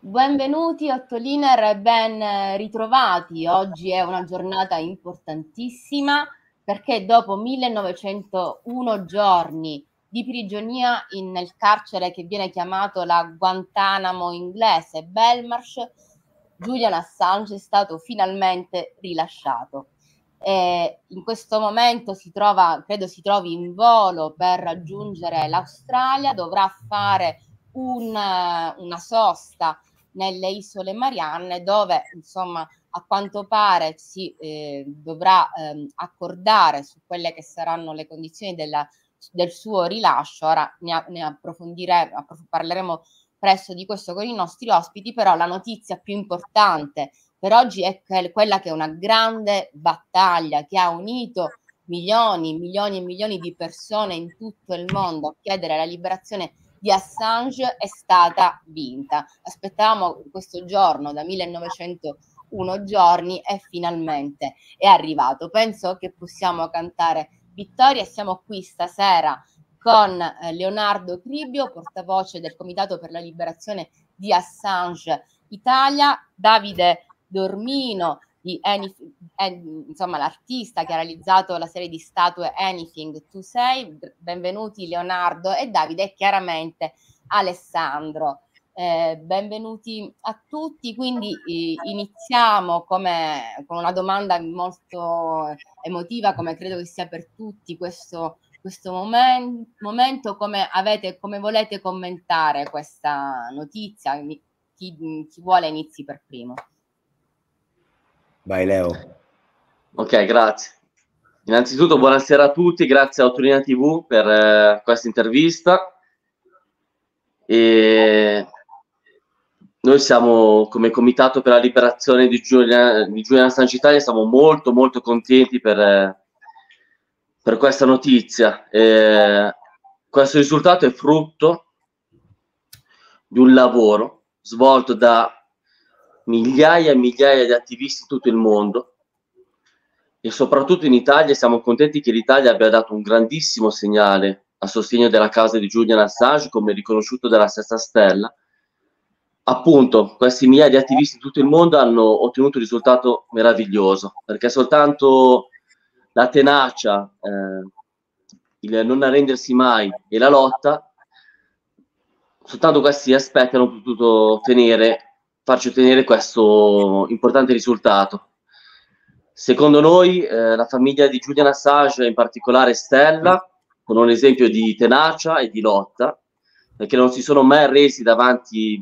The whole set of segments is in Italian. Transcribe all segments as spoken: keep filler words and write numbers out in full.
Benvenuti Ottoliner e ben ritrovati. Oggi è una giornata importantissima perché dopo millenovecentouno giorni di prigionia in, nel carcere che viene chiamato la Guantanamo inglese Belmarsh, Julian Assange è stato finalmente rilasciato. E in questo momento si trova, credo si trovi in volo per raggiungere l'Australia, dovrà fare un, una sosta nelle isole Marianne, dove insomma a quanto pare si eh, dovrà ehm, accordare su quelle che saranno le condizioni della, del suo rilascio. Ora ne, ne approfondiremo, approf parleremo presto di questo con i nostri ospiti, però la notizia più importante per oggi è quella che è una grande battaglia che ha unito milioni, milioni e milioni di persone in tutto il mondo a chiedere la liberazione di Assange, è stata vinta. Aspettavamo questo giorno da millenovecentouno giorni e finalmente è arrivato. Penso che possiamo cantare vittoria. Siamo qui stasera con eh, Leonardo Cribbio, portavoce del Comitato per la Liberazione di Assange Italia, Davide Dormino, di Anything, insomma l'artista che ha realizzato la serie di statue Anything to Say. Benvenuti Leonardo e Davide e chiaramente Alessandro. Eh, benvenuti a tutti. Quindi eh, iniziamo come, con una domanda molto emotiva, come credo che sia per tutti questo, questo momen momento. Come avete, come volete commentare questa notizia? Chi, chi vuole inizi per primo. Vai Leo. Ok, grazie. Innanzitutto buonasera a tutti, grazie a Ottolina tivù per eh, questa intervista. E noi siamo, come Comitato per la Liberazione di Julian, di Julian Assange Italia, siamo molto molto contenti per, eh, per questa notizia. E questo risultato è frutto di un lavoro svolto da migliaia e migliaia di attivisti in tutto il mondo, e soprattutto in Italia. Siamo contenti che l'Italia abbia dato un grandissimo segnale a sostegno della causa di Julian Assange, come riconosciuto dalla Sesta Stella. Appunto, questi migliaia di attivisti in tutto il mondo hanno ottenuto un risultato meraviglioso, perché soltanto la tenacia, eh, il non arrendersi mai e la lotta, soltanto questi aspetti hanno potuto ottenere, farci ottenere questo importante risultato. Secondo noi eh, la famiglia di Julian Assange, in particolare Stella, con un esempio di tenacia e di lotta, perché non si sono mai arresi davanti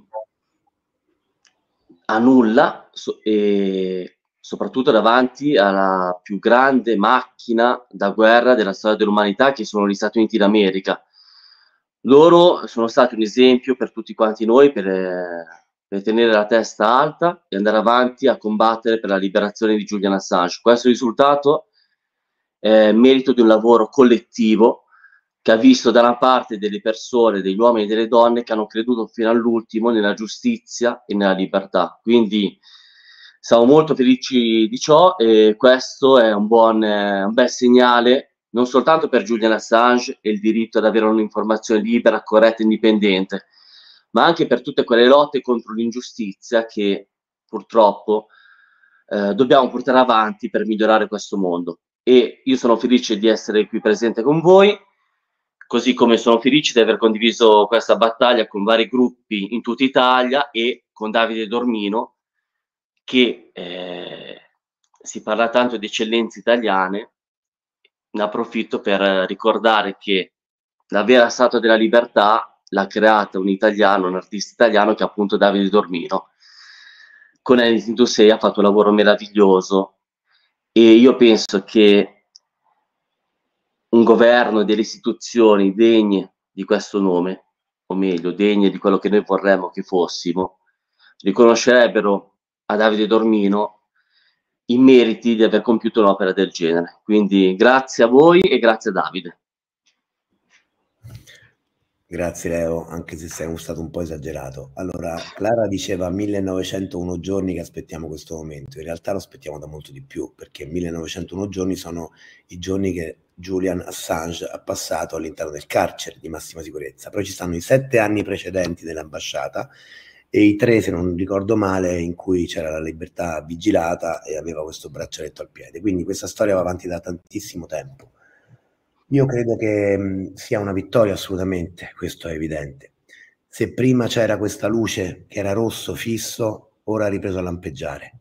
a nulla, so e soprattutto davanti alla più grande macchina da guerra della storia dell'umanità, che sono gli Stati Uniti d'America. Loro sono stati un esempio per tutti quanti noi, per, eh, per tenere la testa alta e andare avanti a combattere per la liberazione di Julian Assange. Questo risultato è merito di un lavoro collettivo che ha visto da una parte delle persone, degli uomini e delle donne che hanno creduto fino all'ultimo nella giustizia e nella libertà. Quindi siamo molto felici di ciò, e questo è un buon, eh, un bel segnale non soltanto per Julian Assange e il diritto ad avere un'informazione libera, corretta e indipendente, ma anche per tutte quelle lotte contro l'ingiustizia che purtroppo eh, dobbiamo portare avanti per migliorare questo mondo. E io sono felice di essere qui presente con voi, così come sono felice di aver condiviso questa battaglia con vari gruppi in tutta Italia e con Davide Dormino, che eh, si parla tanto di eccellenze italiane. Ne approfitto per ricordare che la vera statua della libertà l'ha creata un italiano, un artista italiano, che è appunto Davide Dormino. Con Anything to Say ha fatto un lavoro meraviglioso, e io penso che un governo e delle istituzioni degne di questo nome, o meglio, degne di quello che noi vorremmo che fossimo, riconoscerebbero a Davide Dormino i meriti di aver compiuto un'opera del genere. Quindi grazie a voi e grazie a Davide. Grazie Leo, anche se sei stato un po' esagerato. Allora, Clara diceva millenovecentouno giorni che aspettiamo questo momento. In realtà lo aspettiamo da molto di più, perché millenovecentouno giorni sono i giorni che Julian Assange ha passato all'interno del carcere di massima sicurezza. Poi ci stanno i sette anni precedenti dell'ambasciata, e i tre, se non ricordo male, in cui c'era la libertà vigilata e aveva questo braccialetto al piede. Quindi questa storia va avanti da tantissimo tempo. Io credo che mh, sia una vittoria assolutamente, questo è evidente. Se prima c'era questa luce che era rosso fisso, ora ha ripreso a lampeggiare.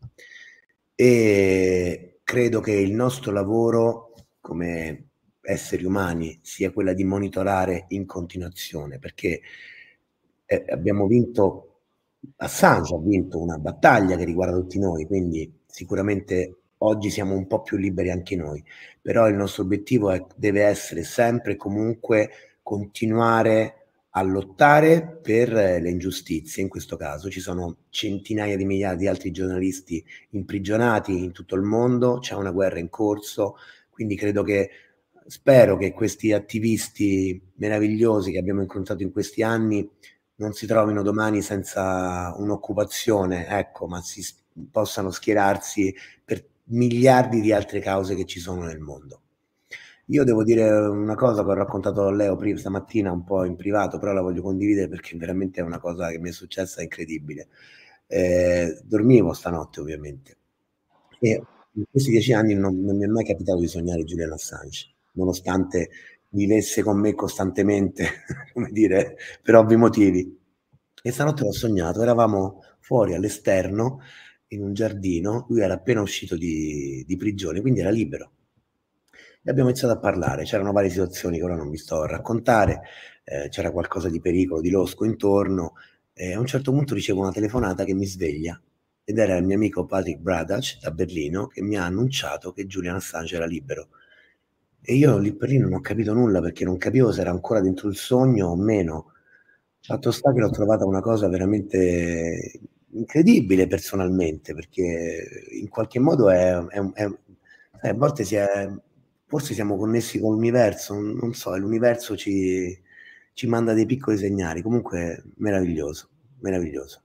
E credo che il nostro lavoro come esseri umani sia quella di monitorare in continuazione, perché eh, abbiamo vinto, Assange ha vinto una battaglia che riguarda tutti noi, quindi sicuramente oggi siamo un po' più liberi anche noi, però il nostro obiettivo è, deve essere sempre e comunque continuare a lottare per le ingiustizie. In questo caso ci sono centinaia di migliaia di altri giornalisti imprigionati in tutto il mondo, c'è una guerra in corso, quindi credo che, spero che questi attivisti meravigliosi che abbiamo incontrato in questi anni non si trovino domani senza un'occupazione, ecco, ma si possano schierarsi per miliardi di altre cause che ci sono nel mondo. Io devo dire una cosa che ho raccontato a Leo prima, stamattina un po' in privato, però la voglio condividere perché veramente è una cosa che mi è successa incredibile. Eh, dormivo stanotte ovviamente e in questi dieci anni non, non mi è mai capitato di sognare Julian Assange, nonostante vivesse con me costantemente, come dire, per ovvi motivi. E stanotte l'ho sognato, eravamo fuori all'esterno in un giardino, lui era appena uscito di, di prigione, quindi era libero. E abbiamo iniziato a parlare, c'erano varie situazioni che ora non vi sto a raccontare, eh, c'era qualcosa di pericolo, di losco intorno, e a un certo punto ricevo una telefonata che mi sveglia, ed era il mio amico Patrick Bradach da Berlino che mi ha annunciato che Julian Assange era libero. E io lì per lì non ho capito nulla, perché non capivo se era ancora dentro il sogno o meno. Fatto sta che l'ho trovata una cosa veramente incredibile personalmente, perché in qualche modo è, è, è, è a volte si è, forse siamo connessi con l'universo, non so, l'universo ci, ci manda dei piccoli segnali, comunque meraviglioso, meraviglioso.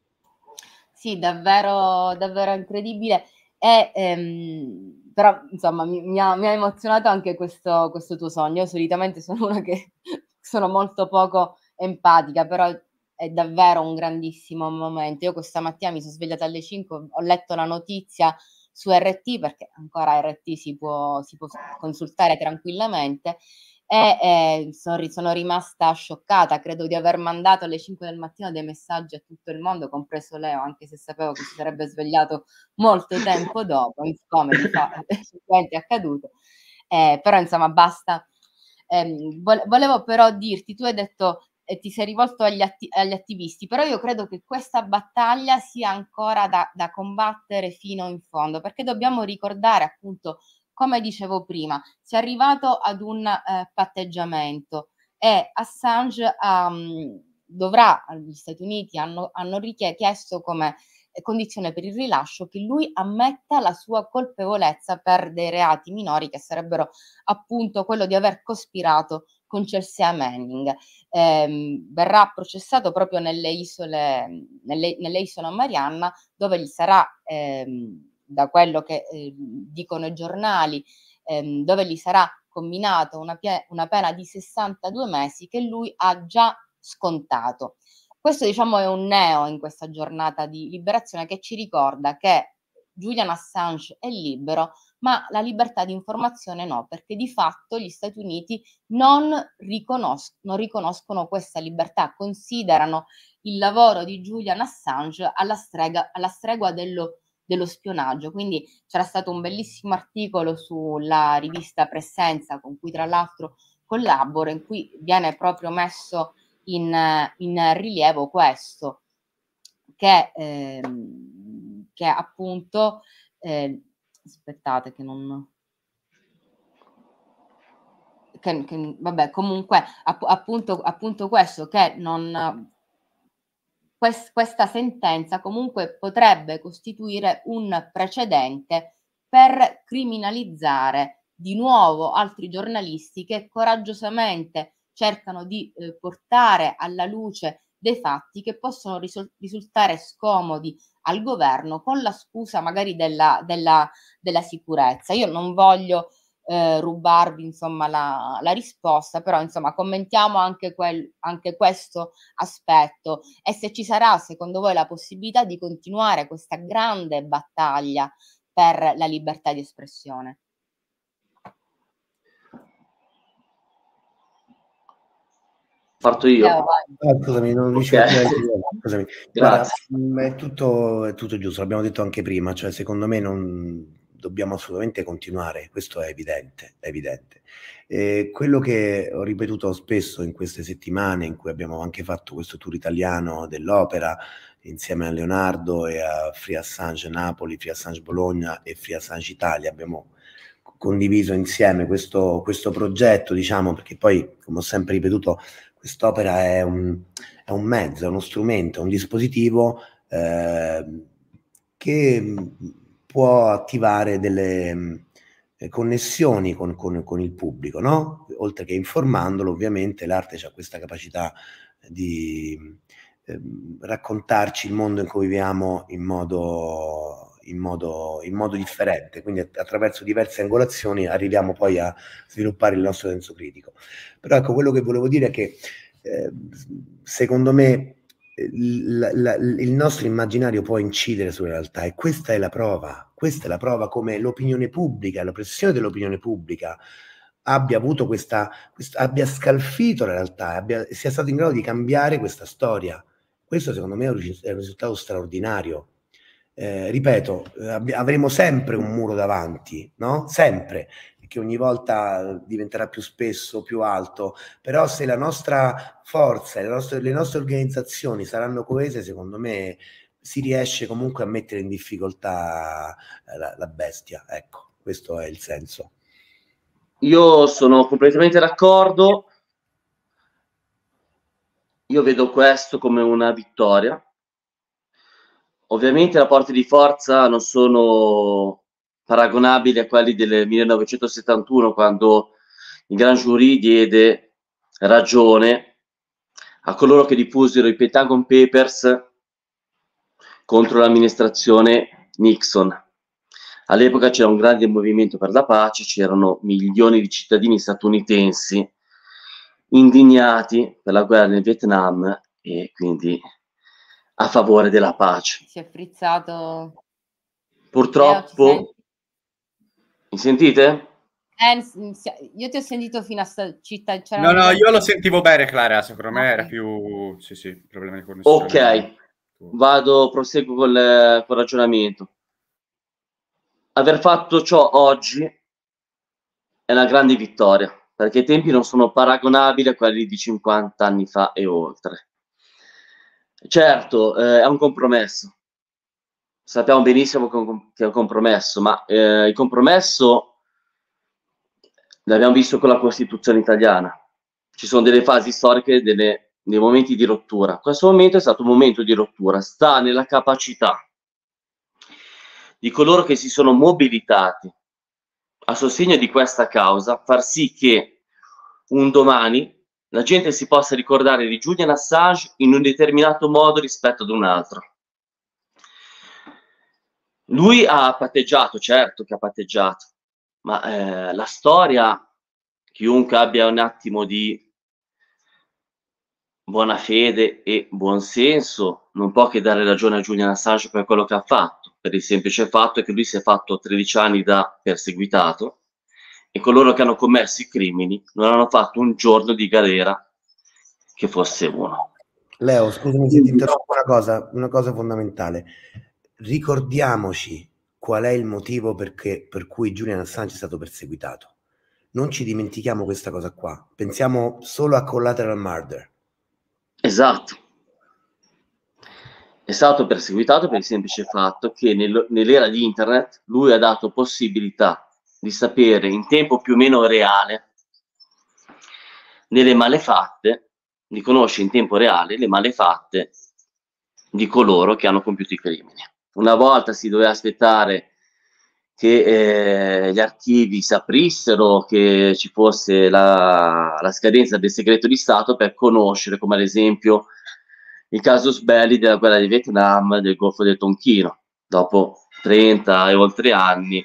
Sì, davvero, davvero incredibile. E, ehm, però, insomma, mi, mi, ha, mi ha emozionato anche questo, questo tuo sogno. Io solitamente sono una che sono molto poco empatica, però è davvero un grandissimo momento. Io questa mattina mi sono svegliata alle cinque, ho letto la notizia su R T, perché ancora R T si può, si può consultare tranquillamente, e eh, sono, sono rimasta scioccata. Credo di aver mandato alle cinque del mattino dei messaggi a tutto il mondo, compreso Leo, anche se sapevo che si sarebbe svegliato molto tempo dopo, come di fatto è accaduto. Eh, però insomma basta. Eh, volevo però dirti, tu hai detto e ti sei rivolto agli, atti- agli attivisti, però io credo che questa battaglia sia ancora da, da combattere fino in fondo, perché dobbiamo ricordare, appunto, come dicevo prima, si è arrivato ad un eh, patteggiamento e Assange um, dovrà, gli Stati Uniti hanno, hanno richiesto come condizione per il rilascio che lui ammetta la sua colpevolezza per dei reati minori, che sarebbero appunto quello di aver cospirato con Chelsea Manning. Eh, verrà processato proprio nelle isole, nelle, nelle isole Marianna, dove gli sarà, ehm, da quello che eh, dicono i giornali, ehm, dove gli sarà comminato una, pie- una pena di sessantadue mesi che lui ha già scontato. Questo, diciamo, è un neo in questa giornata di liberazione che ci ricorda che Julian Assange è libero, ma la libertà di informazione no, perché di fatto gli Stati Uniti non, riconos- non riconoscono questa libertà, considerano il lavoro di Julian Assange alla, strega, alla stregua dello, dello spionaggio. Quindi c'era stato un bellissimo articolo sulla rivista Presenza, con cui tra l'altro collaboro, in cui viene proprio messo in, in rilievo questo, che, ehm, che appunto eh, aspettate che non che, che vabbè, comunque app- appunto, appunto questo, che non quest, questa sentenza comunque potrebbe costituire un precedente per criminalizzare di nuovo altri giornalisti che coraggiosamente cercano di eh, portare alla luce dei fatti che possono risol- risultare scomodi al governo con la scusa magari della, della, della sicurezza. Io non voglio eh, rubarvi insomma la, la risposta, però insomma commentiamo anche, quel, anche questo aspetto e se ci sarà secondo voi la possibilità di continuare questa grande battaglia per la libertà di espressione. Parto io? Leo, ah, scusami, non riuscivo okay. a scusami. Guarda, è tutto, è tutto giusto, l'abbiamo detto anche prima, cioè secondo me non dobbiamo assolutamente continuare, questo è evidente, è evidente. E quello che ho ripetuto spesso in queste settimane in cui abbiamo anche fatto questo tour italiano dell'opera insieme a Leonardo e a Free Assange Napoli, Free Assange Bologna e Free Assange Italia, abbiamo condiviso insieme questo, questo progetto, diciamo, perché poi, come ho sempre ripetuto, quest'opera è un, è un mezzo, è uno strumento, è un dispositivo eh, che può attivare delle eh, connessioni con, con, con il pubblico, no? Oltre che informandolo, ovviamente l'arte ha questa capacità di eh, raccontarci il mondo in cui viviamo in modo, in modo, in modo differente, quindi attraverso diverse angolazioni arriviamo poi a sviluppare il nostro senso critico. Però ecco, quello che volevo dire è che eh, secondo me il, la, il nostro immaginario può incidere sulla realtà e questa è la prova, questa è la prova come l'opinione pubblica, la pressione dell'opinione pubblica abbia avuto questa, questa abbia scalfito la realtà, abbia, sia stato in grado di cambiare questa storia. Questo secondo me è un, è un risultato straordinario. Eh, ripeto, eh, avremo sempre un muro davanti, no? Sempre, che ogni volta diventerà più spesso, più alto, però se la nostra forza, le nostre, le nostre organizzazioni saranno coese, secondo me si riesce comunque a mettere in difficoltà la, la bestia, ecco, questo è il senso. Io sono completamente d'accordo, io vedo questo come una vittoria. Ovviamente i rapporti di forza non sono paragonabili a quelli del millenovecentosettantuno, quando il Grand Jury diede ragione a coloro che diffusero i Pentagon Papers contro l'amministrazione Nixon. All'epoca c'era un grande movimento per la pace, c'erano milioni di cittadini statunitensi indignati per la guerra nel Vietnam e quindi a favore della pace. Si è frizzato. Purtroppo, Leo, mi sentite? Eh, io ti ho sentito fino a sta città. No, no, io lo sentivo bene, Clara, secondo me okay. Era più, sì, sì, problemi di connessione. Ok, vado, proseguo col, col ragionamento. Aver fatto ciò oggi è una grande vittoria, perché i tempi non sono paragonabili a quelli di cinquanta anni fa e oltre. Certo, eh, è un compromesso. Sappiamo benissimo che è un compromesso, ma eh, il compromesso l'abbiamo visto con la Costituzione italiana. Ci sono delle fasi storiche, delle, dei momenti di rottura. Questo momento è stato un momento di rottura. Sta nella capacità di coloro che si sono mobilitati a sostegno di questa causa, far sì che un domani la gente si possa ricordare di Julian Assange in un determinato modo rispetto ad un altro. Lui ha patteggiato, certo che ha patteggiato, ma eh, la storia, chiunque abbia un attimo di buona fede e buon senso, non può che dare ragione a Julian Assange per quello che ha fatto, per il semplice fatto che lui si è fatto tredici anni da perseguitato e coloro che hanno commesso i crimini non hanno fatto un giorno di galera che fosse uno. Leo, scusami se ti interrompo una cosa, una cosa fondamentale. Ricordiamoci qual è il motivo perché, per cui Julian Assange è stato perseguitato. Non ci dimentichiamo questa cosa qua. Pensiamo solo a Collateral Murder. Esatto. È stato perseguitato per il semplice fatto che nel, nell'era di internet lui ha dato possibilità di sapere in tempo più o meno reale delle malefatte, di conoscere in tempo reale le malefatte di coloro che hanno compiuto i crimini. Una volta si doveva aspettare che eh, gli archivi si aprissero, che ci fosse la, la scadenza del segreto di Stato per conoscere, come ad esempio il casus belli della guerra di Vietnam, del Golfo del Tonchino. Dopo trenta e oltre anni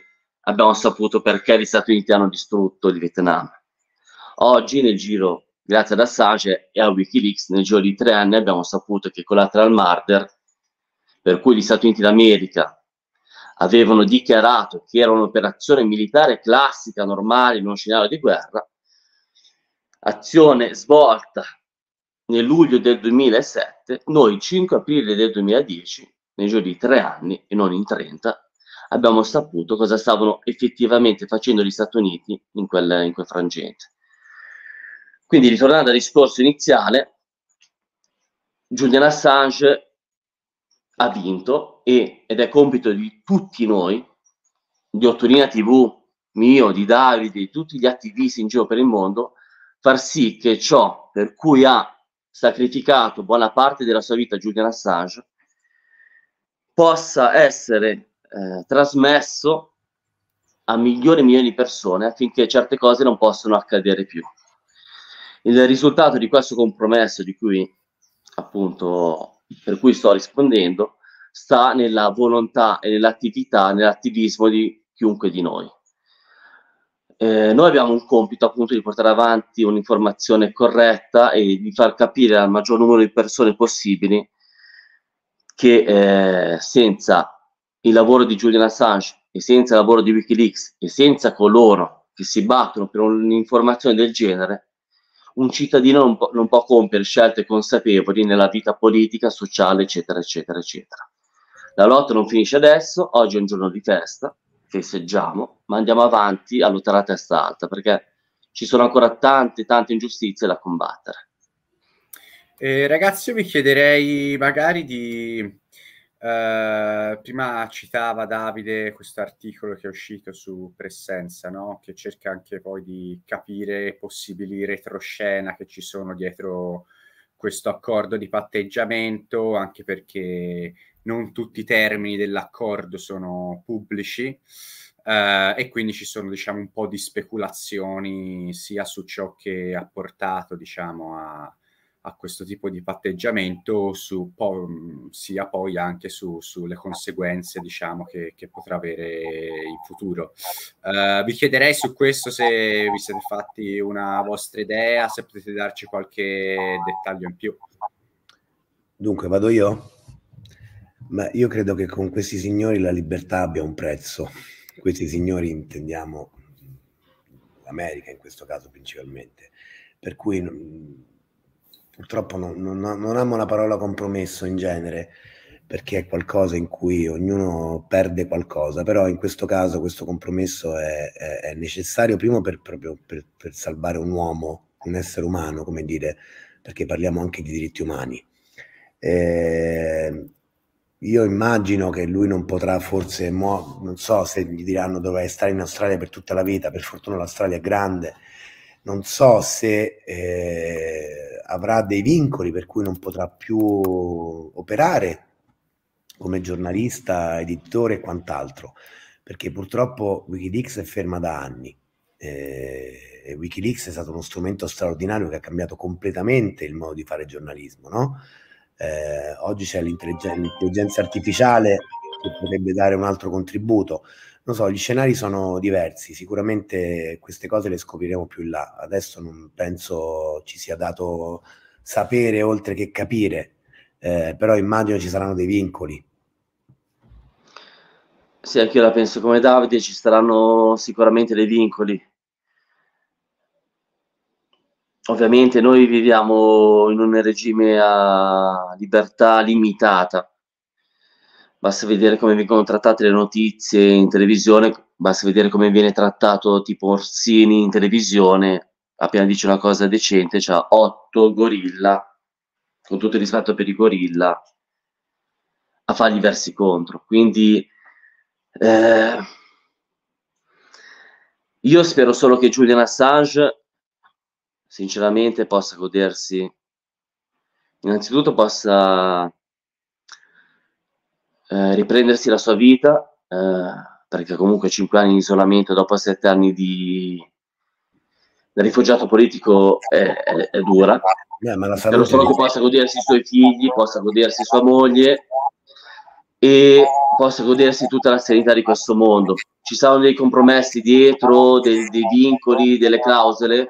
abbiamo saputo perché gli Stati Uniti hanno distrutto il Vietnam. Oggi, nel giro, grazie ad Assange e a Wikileaks, nel giro di tre anni abbiamo saputo che Collateral Murder, per cui gli Stati Uniti d'America avevano dichiarato che era un'operazione militare classica, normale, in uno scenario di guerra, azione svolta nel luglio del duemilasette, noi il cinque aprile del duemiladieci, nel giro di tre anni e non in trenta, abbiamo saputo cosa stavano effettivamente facendo gli Stati Uniti in quel, in quel frangente. Quindi, ritornando al discorso iniziale, Julian Assange ha vinto e, ed è compito di tutti noi, di Ottonina tivù, mio, di Davide, di tutti gli attivisti in giro per il mondo, far sì che ciò per cui ha sacrificato buona parte della sua vita Julian Assange possa essere eh, trasmesso a milioni e milioni di persone affinché certe cose non possano accadere più. Il risultato di questo compromesso di cui appunto per cui sto rispondendo sta nella volontà e nell'attività, nell'attivismo di chiunque di noi. Eh, noi abbiamo un compito appunto di portare avanti un'informazione corretta e di far capire al maggior numero di persone possibili che eh, senza il lavoro di Julian Assange e senza il lavoro di Wikileaks e senza coloro che si battono per un'informazione del genere, un cittadino non può, non può compiere scelte consapevoli nella vita politica, sociale, eccetera, eccetera, eccetera. La lotta non finisce adesso, oggi è un giorno di festa, festeggiamo, ma andiamo avanti a lottare a testa alta, perché ci sono ancora tante, tante ingiustizie da combattere. Eh, ragazzi, io vi chiederei magari di... Uh, prima citava Davide questo articolo che è uscito su Pressenza, no? Che cerca anche poi di capire possibili retroscena che ci sono dietro questo accordo di patteggiamento, anche perché non tutti i termini dell'accordo sono pubblici uh, e quindi ci sono, diciamo, un po' di speculazioni sia su ciò che ha portato, diciamo, a a questo tipo di patteggiamento, su, po, sia poi anche su, sulle conseguenze, diciamo, che, che potrà avere in futuro. Uh, vi chiederei su questo se vi siete fatti una vostra idea, se potete darci qualche dettaglio in più. Dunque, vado io? Ma io credo che con questi signori la libertà abbia un prezzo. Questi signori intendiamo l'America in questo caso principalmente. Per cui... Purtroppo non, non, non amo la parola compromesso in genere, perché è qualcosa in cui ognuno perde qualcosa, però in questo caso questo compromesso è, è, è necessario, primo per, proprio per, per salvare un uomo, un essere umano, come dire, perché parliamo anche di diritti umani. Eh, io immagino che lui non potrà forse, mo, non so se gli diranno dovrai stare in Australia per tutta la vita, per fortuna l'Australia è grande, non so se eh, avrà dei vincoli per cui non potrà più operare come giornalista, editore e quant'altro, perché purtroppo Wikileaks è ferma da anni. Eh, e Wikileaks è stato uno strumento straordinario che ha cambiato completamente il modo di fare giornalismo, no? Eh, oggi c'è l'intelligenza artificiale che potrebbe dare un altro contributo. Non so, gli scenari sono diversi, sicuramente queste cose le scopriremo più in là. Adesso non penso ci sia dato sapere oltre che capire, eh, però immagino ci saranno dei vincoli. Sì, anche io la penso come Davide, ci saranno sicuramente dei vincoli. Ovviamente noi viviamo in un regime a libertà limitata. Basta vedere come vengono trattate le notizie in televisione, basta vedere come viene trattato tipo Orsini in televisione, appena dice una cosa decente c'ha otto gorilla, con tutto il rispetto per i gorilla, a fargli versi contro. Quindi eh, io spero solo che Julian Assange sinceramente possa godersi, innanzitutto possa Eh, riprendersi la sua vita, eh, perché comunque cinque anni di isolamento dopo sette anni di da rifugiato politico è, è, è dura. Yeah, ma la Spero solo che possa godersi i suoi figli, possa godersi sua moglie e possa godersi tutta la serenità di questo mondo, ci saranno dei compromessi dietro, dei, dei vincoli, delle clausole,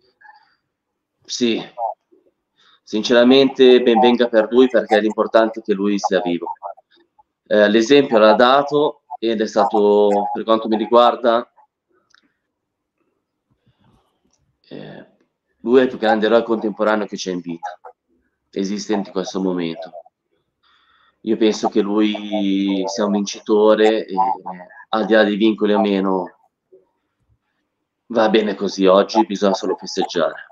sì, sinceramente ben venga per lui, perché l'importante è che lui sia vivo. Eh, l'esempio l'ha dato ed è stato, per quanto mi riguarda, eh, lui è il più grande eroe contemporaneo che c'è in vita, esistente in questo momento. Io penso che lui sia un vincitore e, al di là dei vincoli o meno, va bene così. Oggi bisogna solo festeggiare.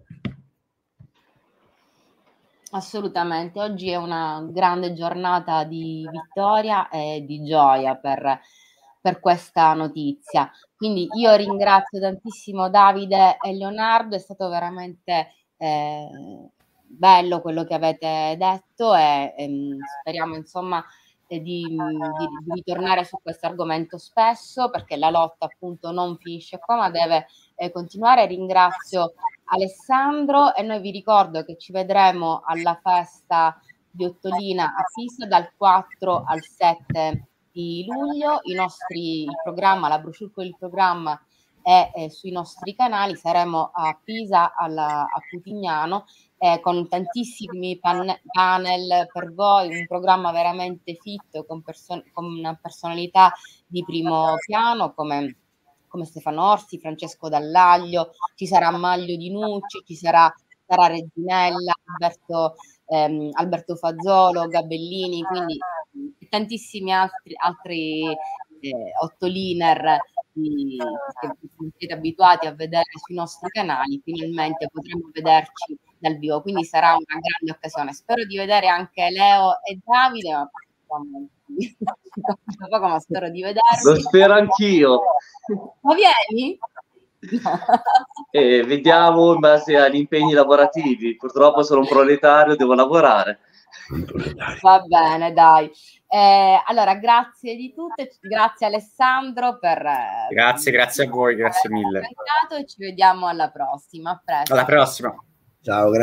Assolutamente, oggi è una grande giornata di vittoria e di gioia per, per questa notizia. Quindi io ringrazio tantissimo Davide e Leonardo, è stato veramente eh, bello quello che avete detto e, e speriamo insomma eh, di, di, di ritornare su questo argomento spesso, perché la lotta appunto non finisce qua ma deve eh, continuare. Ringrazio Alessandro e noi vi ricordo che ci vedremo alla festa di Ottolina a Pisa dal quattro al sette di luglio. I nostri, il programma, la brochure con il programma è, è sui nostri canali. Saremo a Pisa, alla, a Putignano, eh, con tantissimi pan- panel per voi, un programma veramente fit con, perso- con una personalità di primo piano come come Stefano Orsi, Francesco Dallaglio, ci sarà Maglio Di Nucci, ci sarà Sara Reginella, Alberto, ehm, Alberto Fazzolo, Gabellini, quindi tantissimi altri, altri eh, ottoliner di, che siete abituati a vedere sui nostri canali. Finalmente potremo vederci dal vivo, quindi sarà una grande occasione. Spero di vedere anche Leo e Davide, ma poco, ma spero di vedervi. Lo spero anch'io. Ma vieni? No. E vediamo in base agli impegni lavorativi. Purtroppo sono un proletario, devo lavorare. Va bene, dai. Eh, allora, grazie di tutte, grazie Alessandro per... Grazie, grazie a voi, grazie mille. E ci vediamo alla prossima. A presto. Alla prossima. Ciao, grazie.